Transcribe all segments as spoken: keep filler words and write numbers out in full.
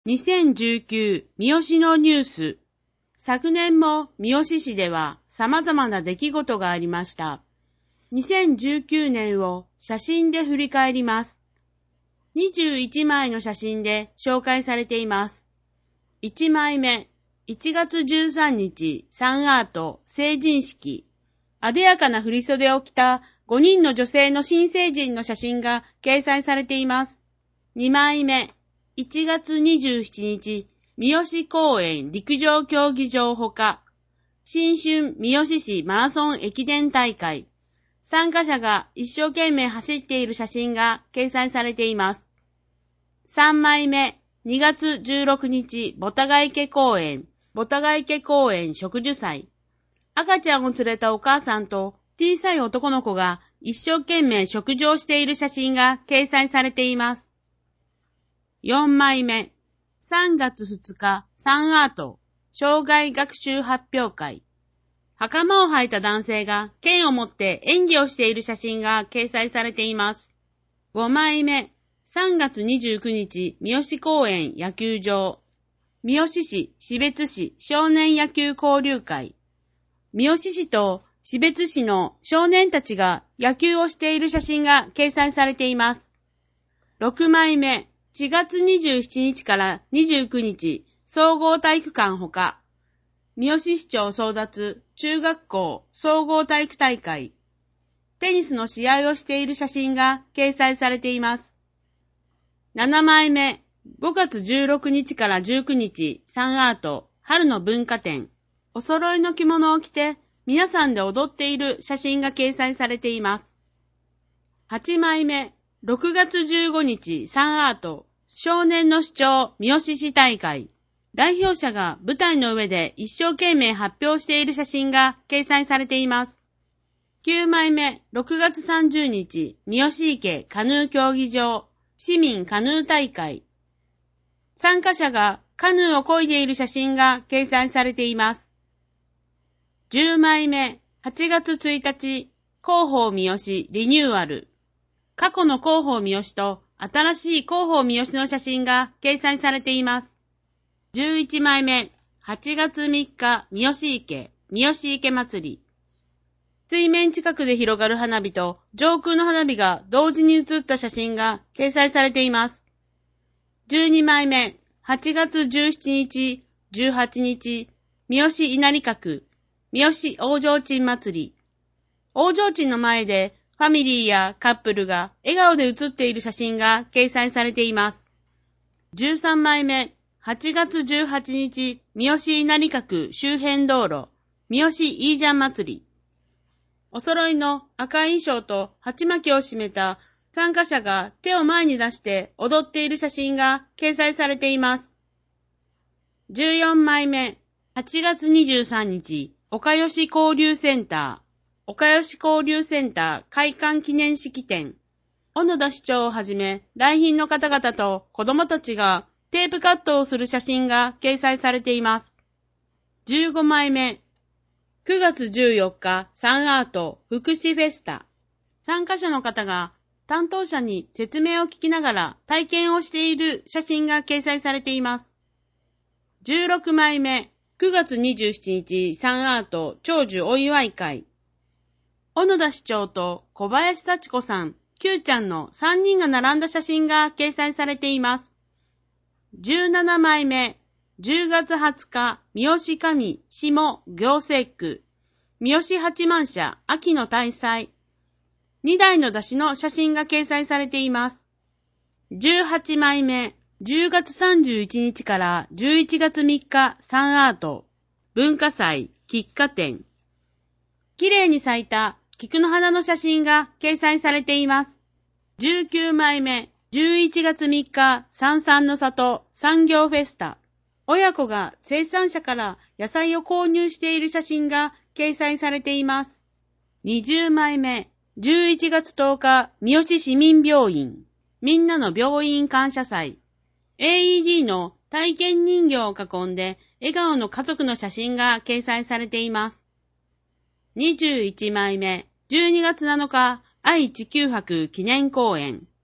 にせんじゅうきゅう三好のニュース。昨年も三好市では様々な出来事がありました。にせんじゅうきゅうねんを写真で振り返ります。にじゅういちまいの写真で紹介されています。いちまいめ、いちがつじゅうさんにちサンアート成人式。艶やかな振袖を着たごにんの女性の新成人の写真が掲載されています。にまいめ、いちがつにじゅうしちにち、三好公園陸上競技場ほか、新春三好市マラソン駅伝大会。参加者が一生懸命走っている写真が掲載されています。さんまいめ、にがつじゅうろくにち、ボタガ池公園、ボタガ池公園植樹祭。赤ちゃんを連れたお母さんと小さい男の子が一生懸命植樹をしている写真が掲載されています。よんまいめ、さんがつふつか、サンアート、障害学習発表会。袴を履いた男性が剣を持って演技をしている写真が掲載されています。ごまいめ、さんがつにじゅうくにち、三好公園野球場。三好市、標別市少年野球交流会。三好市と標別市の少年たちが野球をしている写真が掲載されています。ろくまいめ、しがつにじゅうしちにちからにじゅうくにち、総合体育館ほか、三好市長総立中学校総合体育大会。テニスの試合をしている写真が掲載されています。ななまいめ、ごがつじゅうろくにちからじゅうくにち、サンアート春の文化展。お揃いの着物を着て皆さんで踊っている写真が掲載されています。はちまいめ、ろくがつじゅうごにち、サンアート少年の主張三好市大会。代表者が舞台の上で一生懸命発表している写真が掲載されています。きゅうまいめ、ろくがつさんじゅうにち、三好池カヌー競技場市民カヌー大会。参加者がカヌーを漕いでいる写真が掲載されています。じゅうまいめ、はちがつついたち、広報三好リニューアル。過去の広報三好と新しい広報三好の写真が掲載されています。じゅういちまいめ、はちがつみっか、三好池、三好池祭り。水面近くで広がる花火と上空の花火が同時に写った写真が掲載されています。じゅうにまいめ、はちがつじゅうしちにち、じゅうはちにち、三好稲荷閣、三好大提灯祭り。大提灯の前でファミリーやカップルが笑顔で写っている写真が掲載されています。じゅうさんまいめ、はちがつじゅうはちにち、三好稲荷閣周辺道路、三好イージャン祭り。お揃いの赤い衣装と鉢巻きを締めた参加者が手を前に出して踊っている写真が掲載されています。じゅうよんまいめ、はちがつにじゅうさんにち、岡吉交流センター、岡吉交流センター開館記念式典。小野田市長をはじめ来賓の方々と子供たちがテープカットをする写真が掲載されています。じゅうごまいめ、くがつじゅうよっか、サンアート福祉フェスタ。参加者の方が担当者に説明を聞きながら体験をしている写真が掲載されています。じゅうろくまいめ、くがつにじゅうしちにち、サンアート長寿お祝い会。小野田市長と小林幸子さん、Q ちゃんのさんにんが並んだ写真が掲載されています。じゅうななまいめ、じゅうがつはつか、三好上下行政区、三好八幡社秋の大祭。にだいの山車の写真が掲載されています。じゅうはちまいめ、じゅうがつさんじゅういちにちからじゅういちがつみっか、サンアート文化祭菊花展。綺麗に咲いた菊の花の写真が掲載されています。じゅうきゅうまいめ、じゅういちがつみっか、三々の里産業フェスタ。親子が生産者から野菜を購入している写真が掲載されています。にじゅうまいめ、じゅういちがつとおか、三好市民病院。みんなの病院感謝祭。エーイーディー の体験人形を囲んで笑顔の家族の写真が掲載されています。にじゅういちまいめ、じゅうにがつなのか、愛・地球博記念公園。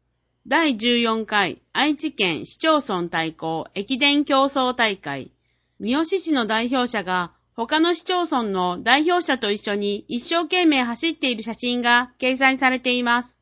だいじゅうよんかい愛知県市町村対抗駅伝競争大会。三好市の代表者が他の市町村の代表者と一緒に一生懸命走っている写真が掲載されています。